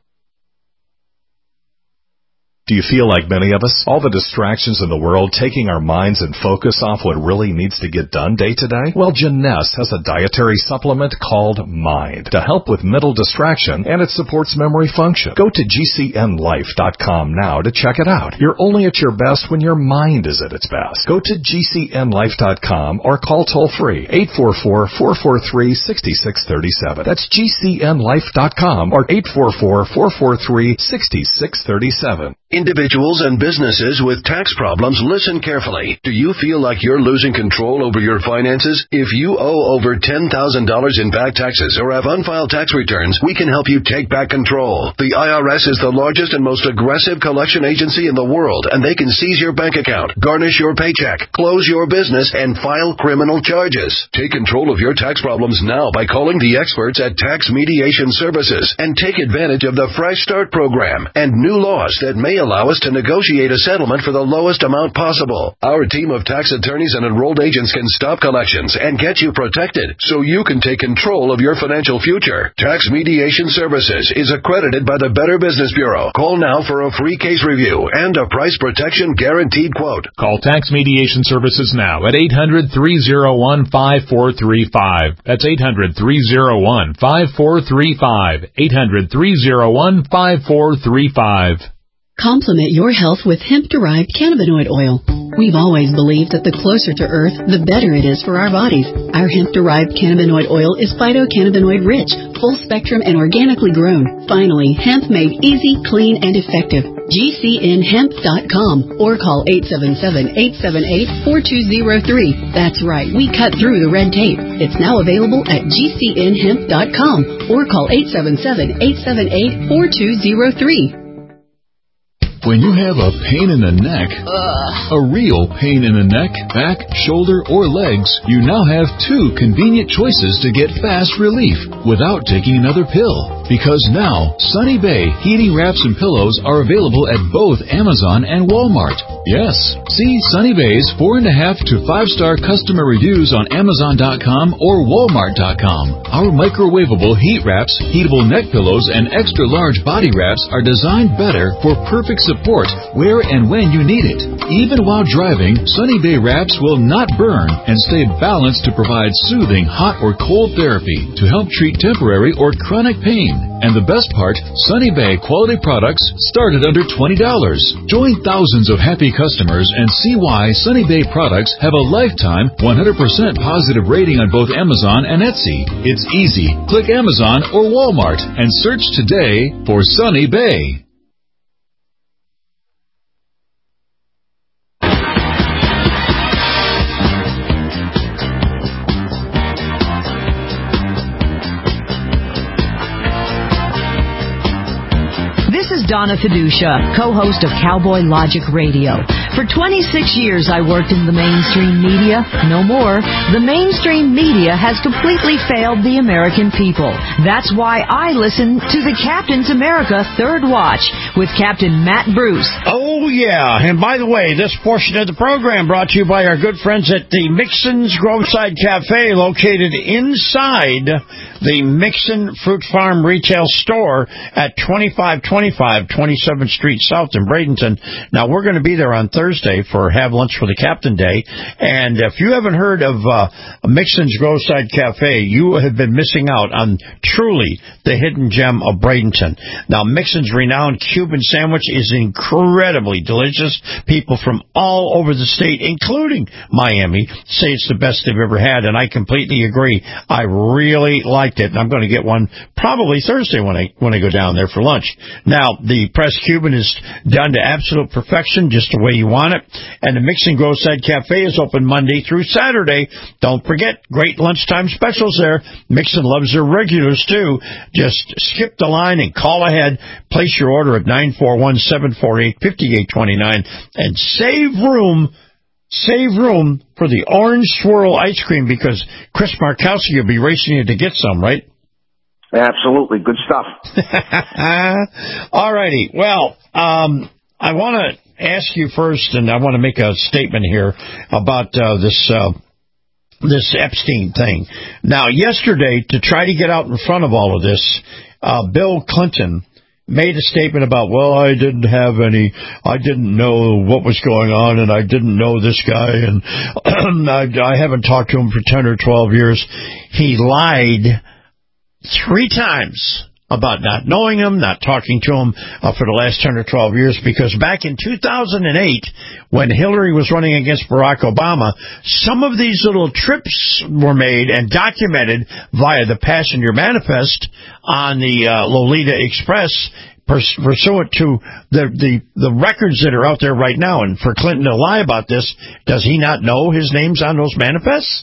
Do you feel like many of us? All the distractions in the world taking our minds and focus off what really needs to get done day to day? Well, Jeunesse has a dietary supplement called Mind to help with mental distraction, and it supports memory function. Go to G C N life dot com now to check it out. You're only at your best when your mind is at its best. Go to G C N life dot com or call toll-free eight four four, four four three, six six three seven. That's G C N life dot com or eight four four, four four three, six six three seven. Individuals and businesses with tax problems, listen carefully. Do you feel like you're losing control over your finances? If you owe over ten thousand dollars in back taxes or have unfiled tax returns, we can help you take back control. The I R S is the largest and most aggressive collection agency in the world, and they can seize your bank account, garnish your paycheck, close your business, and file criminal charges. Take control of your tax problems now by calling the experts at Tax Mediation Services and take advantage of the Fresh Start program and new laws that may allow us to negotiate a settlement for the lowest amount possible. Our team of tax attorneys and enrolled agents can stop collections and get you protected so you can take control of your financial future. Tax Mediation Services is accredited by the Better Business Bureau. Call now for a free case review and a price protection guaranteed quote. Call Tax Mediation Services now at eight hundred, three oh one, five four three five. That's eight hundred, three oh one, five four three five. eight hundred, three oh one, five four three five. Complement your health with hemp-derived cannabinoid oil. We've always believed that the closer to Earth, the better it is for our bodies. Our hemp-derived cannabinoid oil is phytocannabinoid-rich, full-spectrum, and organically grown. Finally, hemp made easy, clean, and effective. G C N hemp dot com or call eight seven seven, eight seven eight, four two zero three. That's right, we cut through the red tape. It's now available at G C N hemp dot com or call eight seven seven, eight seven eight, four two zero three. When you have a pain in the neck, Ugh. a real pain in the neck, back, shoulder, or legs, you now have two convenient choices to get fast relief without taking another pill. Because now, Sunny Bay heating wraps and pillows are available at both Amazon and Walmart. Yes, see Sunny Bay's four and a half to five star customer reviews on Amazon dot com or Walmart dot com. Our microwavable heat wraps, heatable neck pillows, and extra large body wraps are designed better for perfect support where and when you need it. Even while driving, Sunny Bay wraps will not burn and stay balanced to provide soothing hot or cold therapy to help treat temporary or chronic pain. And the best part, Sunny Bay quality products start at under twenty dollars. Join thousands of happy customers and see why Sunny Bay products have a lifetime one hundred percent positive rating on both Amazon and Etsy. It's easy. Click Amazon or Walmart and search today for Sunny Bay. Donna Fiducia, co-host of Cowboy Logic Radio. For twenty-six years, I worked in the mainstream media. No more. The mainstream media has completely failed the American people. That's why I listen to the Captain's America Third Watch with Captain Matt Bruce. Oh, yeah. And by the way, this portion of the program brought to you by our good friends at the Mixon's Groveside Cafe, located inside the Mixon Fruit Farm retail store at twenty-five twenty-five twenty-seventh Street South in Bradenton. Now, we're going to be there on Thursday for Have Lunch for the Captain Day. And if you haven't heard of uh, Mixon's Groveside Cafe, you have been missing out on truly the hidden gem of Bradenton. Now, Mixon's renowned Cuban sandwich is incredibly delicious. People from all over the state, including Miami, say it's the best they've ever had, and I completely agree. I really liked it, and I'm going to get one probably Thursday when I when I go down there for lunch. Now, the pressed Cuban is done to absolute perfection, just the way you want it. And the Mixon Groveside Cafe is open Monday through Saturday. Don't forget, great lunchtime specials there. Mixon loves their regulars, too. Just skip the line and call ahead. Place your order at nine four one, seven four eight, five eight two nine and save room, save room for the Orange Swirl ice cream, because Chris Markowski will be racing you to get some, right? Absolutely. Good stuff. All righty. Well, um, I want to ask you first, and I want to make a statement here about uh, this uh, this Epstein thing. Now, yesterday, to try to get out in front of all of this, uh, Bill Clinton made a statement about, well, I didn't have any, I didn't know what was going on, and I didn't know this guy, and I, I haven't talked to him for ten or twelve years. He lied three times about not knowing him, not talking to him uh, for the last ten or twelve years, because back in two thousand eight, when Hillary was running against Barack Obama, some of these little trips were made and documented via the passenger manifest on the uh, Lolita Express. pers- pursuant to the, the the records that are out there right now. And for Clinton to lie about this, does he not know his name's on those manifests?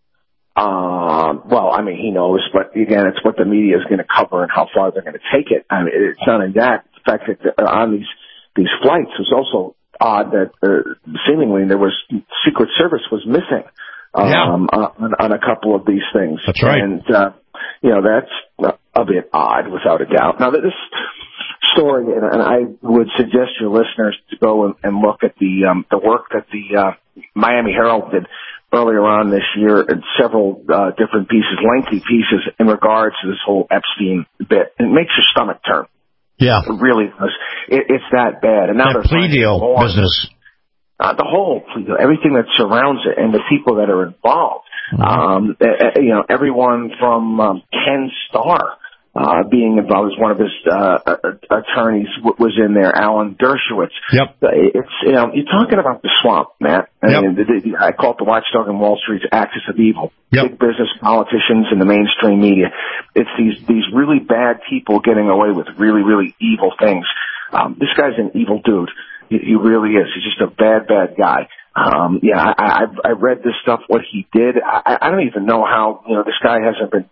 Um, well, I mean, he knows, but again, it's what the media is going to cover and how far they're going to take it. I mean, it's not only that. The fact that on these these flights was also odd that uh, seemingly there was Secret Service was missing um, yeah. on, on a couple of these things. That's right. And uh, you know, that's a bit odd, without a doubt. Now, this story, and, and I would suggest your listeners to go and, and look at the um, the work that the uh, Miami Herald did earlier on this year, and several uh, different pieces, lengthy pieces, in regards to this whole Epstein bit. It makes your stomach turn. Yeah. It really does. It, it's that bad. And now that plea deal more. business. Uh, the whole plea deal, everything that surrounds it, and the people that are involved. Mm-hmm. Um, uh, you know, everyone from um, Ken Starr uh, being involved, as one of his uh, attorneys w- was in there, Alan Dershowitz. Yep. It's, you know, you're talking about the swamp, Matt. I yep. mean, the, the, I call it the watchdog on Wall Street's axis of evil. Yep. Big business, politicians, and the mainstream media. It's these these really bad people getting away with really, really evil things. Um, this guy's an evil dude. He, he really is. He's just a bad, bad guy. Um, yeah, I, I, I read this stuff, what he did. I, I don't even know how, you know, this guy hasn't been,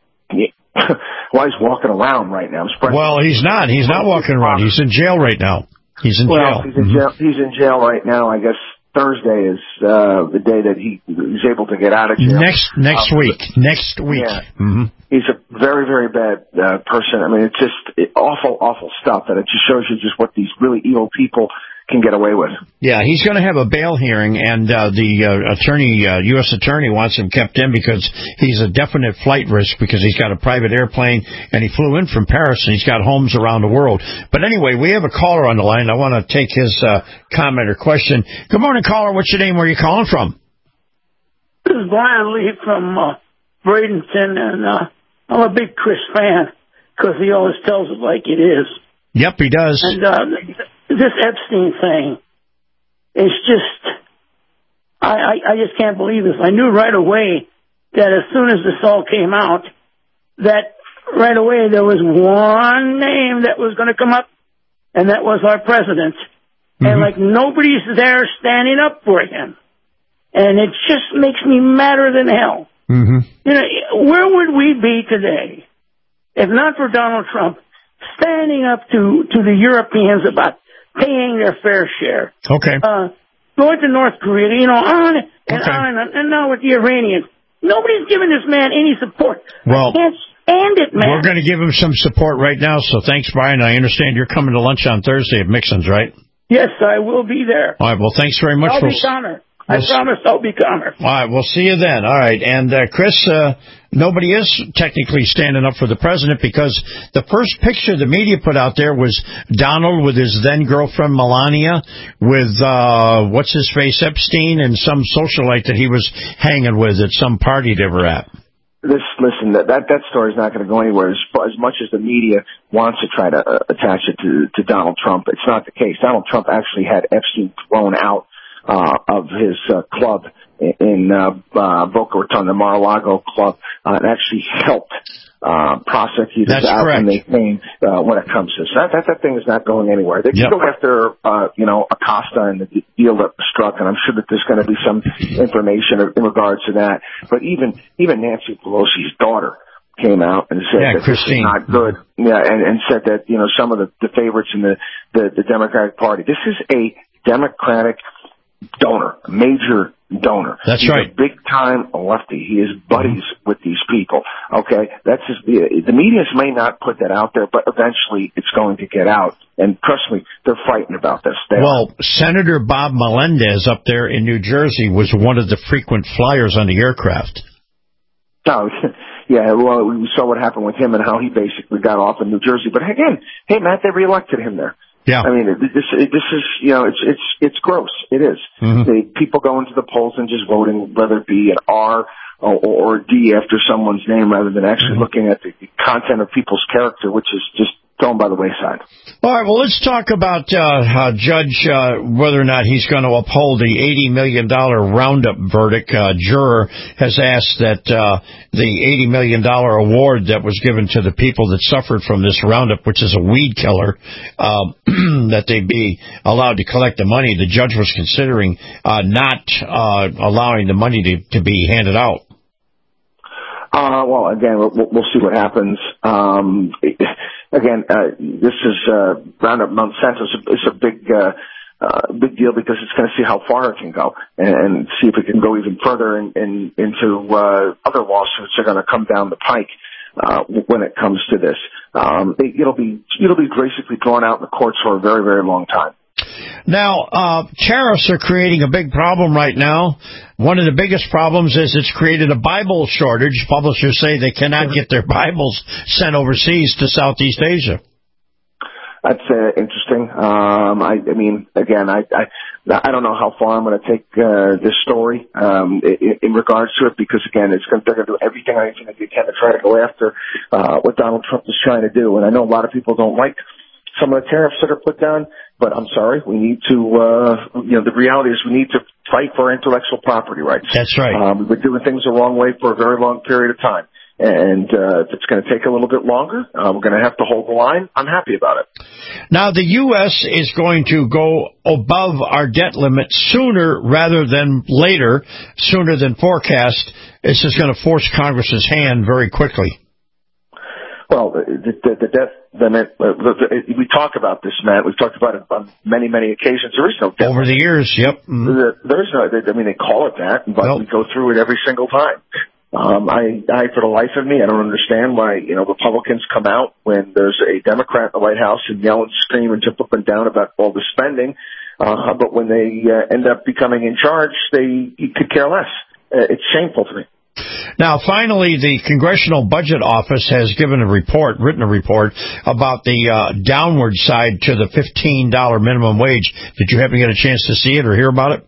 why he's walking around right now. Well, he's not. He's not walking around. He's in jail right now. He's in well, jail. He's in mm-hmm. jail. He's in jail right now. I guess Thursday is uh, the day that he is able to get out of jail. Next next um, week. Next week. Yeah. Mm-hmm. He's a very, very bad uh, person. I mean, it's just it, awful, awful stuff, and it just shows you just what these really evil people can get away with. Yeah, he's going to have a bail hearing, and uh, the uh, attorney, uh, U S attorney, wants him kept in because he's a definite flight risk because he's got a private airplane, and he flew in from Paris, and he's got homes around the world. But anyway, we have a caller on the line. I want to take his uh, comment or question. Good morning, caller. What's your name? Where are you calling from? This is Brian Lee from uh, Bradenton, and uh, I'm a big Chris fan because he always tells it like it is. Yep, he does. And uh, this Epstein thing is just, I, I, I just can't believe this. I knew right away that as soon as this all came out, that right away there was one name that was going to come up, and that was our president. Mm-hmm. And like nobody's there standing up for him. And it just makes me madder than hell. Mm-hmm. You know, where would we be today if not for Donald Trump standing up to, to the Europeans about paying their fair share? Okay. Uh, going to North Korea, you know, on and okay. on, and, and now with the Iranians. Nobody's giving this man any support. Well, I can't stand it, man. We're going to give him some support right now, so thanks, Brian. I understand you're coming to lunch on Thursday at Mixon's, right? Yes, I will be there. All right, well, thanks very much. I'll for... be calmer. I promise I'll be calmer. All right, we'll see you then. All right, and uh, Chris, uh, nobody is technically standing up for the president because the first picture the media put out there was Donald with his then-girlfriend Melania with, uh, what's-his-face, Epstein, and some socialite that he was hanging with at some party they were at. This, listen, that that, that story is not going to go anywhere. As, as much as the media wants to try to uh, attach it to, to Donald Trump, it's not the case. Donald Trump actually had Epstein thrown out Uh, of his uh, club in uh, uh, Boca Raton, the Mar-a-Lago club, uh, and actually helped uh, prosecutors That's out correct. when they came uh, when it comes to this. That, that that thing is not going anywhere. They yep. can go after uh, you know Acosta and the deal that was struck, and I'm sure that there's going to be some information in regards to that. But even even Nancy Pelosi's daughter came out and said yeah, that Christine. this is not good. Yeah, and, and said that you know some of the, the favorites in the, the the Democratic Party. This is a Democratic donor, a major donor. That's He's right. a big-time lefty. He is buddies mm-hmm. with these people. Okay, that's just, the media may not put that out there, but eventually it's going to get out. And trust me, they're fighting about this. They well, are. Senator Bob Melendez up there in New Jersey was one of the frequent flyers on the aircraft. No, yeah, well, we saw what happened with him and how he basically got off in New Jersey. But again, hey, Matt, they reelected him there. Yeah. I mean, this this is, you know, it's it's it's gross. It is. Mm-hmm. The people go into the polls and just voting, whether it be an R or, or a D after someone's name, rather than actually mm-hmm. looking at the content of people's character, which is just thrown by the wayside. All right, well, let's talk about uh, uh, Judge, uh, whether or not he's going to uphold the eighty million dollars Roundup verdict. Uh, juror has asked that uh, the eighty million dollars award that was given to the people that suffered from this Roundup, which is a weed killer, uh, that they be allowed to collect the money. The judge was considering uh, not uh, allowing the money to, to be handed out. Uh, well, again, we'll, we'll see what happens. Um, again, uh, this is, uh, Roundup Monsanto is a big, uh, uh, big deal because it's going to see how far it can go and, and see if it can go even further in, in, into, uh, other lawsuits that are going to come down the pike, uh, when it comes to this. Um, it, it'll be, it'll be basically drawn out in the courts for a very, very long time. Now, uh, tariffs are creating a big problem right now. One of the biggest problems is it's created a Bible shortage. Publishers say they cannot get their Bibles sent overseas to Southeast Asia. That's uh, interesting. Um, I, I mean, again, I, I, I don't know how far I'm going to take uh, this story um, in, in regards to it, because again, it's going, they're going to do everything I think they can to try to go after uh, what Donald Trump is trying to do. And I know a lot of people don't like some of the tariffs that are put down, but I'm sorry, we need to, uh, you know, the reality is we need to fight for intellectual property rights. That's right. Um, we've been doing things the wrong way for a very long period of time. And uh, if it's going to take a little bit longer, uh, we're going to have to hold the line. I'm happy about it. Now, the U S is going to go above our debt limit sooner rather than later, sooner than forecast. This is going to force Congress's hand very quickly. Well, the, the, the debt limit, uh, the, the, we talk about this, Matt. We've talked about it on many, many occasions. There is no debt Over limit. the years, yep. Mm-hmm. There, there is no, I mean, they call it that, but nope. we go through it every single time. Um, I, I, for the life of me, I don't understand why, you know, Republicans come out when there's a Democrat in the White House and yell and scream and jump up and down about all the spending. Uh, but when they uh, end up becoming in charge, they could care less. Uh, it's shameful to me. Now, finally, the Congressional Budget Office has given a report, written a report, about the uh, downward side to the fifteen dollars minimum wage. Did you happen to get a chance to see it or hear about it?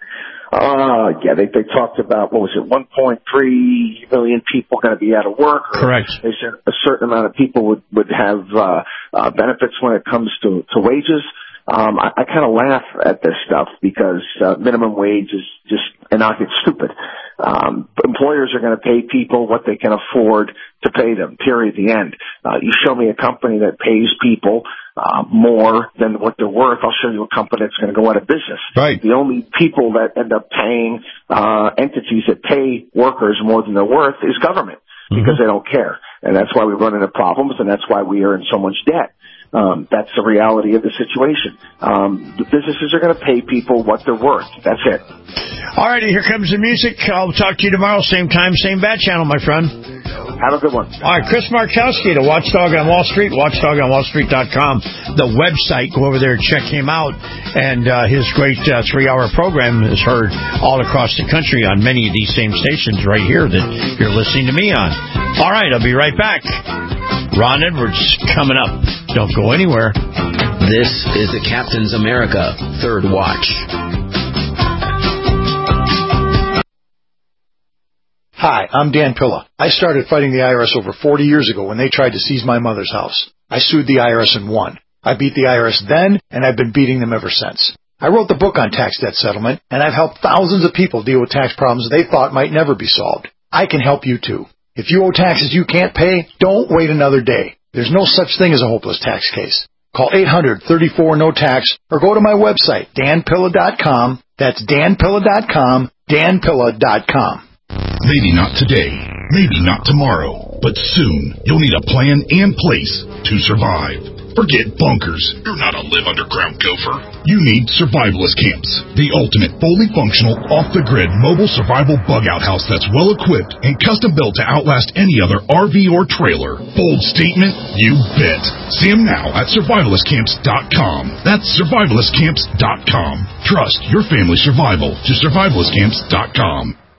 Uh, yeah, they, they talked about, what was it, one point three million people going to be out of work. Correct. They said a certain amount of people would, would have uh, uh, benefits when it comes to, to wages. Um, I, I kind of laugh at this stuff because uh, minimum wage is just innocuous, stupid. Um, employers are going to pay people what they can afford to pay them, period, the end. Uh, you show me a company that pays people uh, more than what they're worth, I'll show you a company that's going to go out of business. Right. The only people that end up paying uh, entities that pay workers more than they're worth is government, mm-hmm. because they don't care. And that's why we run into problems, and that's why we are in so much debt. Um, that's the reality of the situation. Um, the businesses are going to pay people what they're worth. That's it. All righty, here comes the music. I'll talk to you tomorrow, same time, same bat channel, my friend. Have a good one. All right, Chris Markowski, the Watchdog on Wall Street, watchdog on wall street dot com, the website. Go over there and check him out. And uh, his great uh, three-hour program is heard all across the country on many of these same stations right here that you're listening to me on. All right, I'll be right back. Ron Edwards coming up. Don't go anywhere. This is the Captain's America Third Watch. Hi, I'm Dan Pilla. I started fighting the I R S over forty years ago when they tried to seize my mother's house. I sued the I R S and won. I beat the I R S then, and I've been beating them ever since. I wrote the book on tax debt settlement, and I've helped thousands of people deal with tax problems they thought might never be solved. I can help you too. If you owe taxes you can't pay, don't wait another day. There's no such thing as a hopeless tax case. Call eight hundred, thirty-four, no tax or go to my website, dan pilla dot com. That's dan pilla dot com, dan pilla dot com. Maybe not today, maybe not tomorrow, but soon you'll need a plan and place to survive. Forget bunkers. You're not a live underground gopher. You need Survivalist Camps, the ultimate fully functional, off-the-grid mobile survival bug-out house that's well-equipped and custom-built to outlast any other R V or trailer. Bold statement? You bet. See them now at survivalist camps dot com. That's survivalist camps dot com. Trust your family's survival to survivalist camps dot com.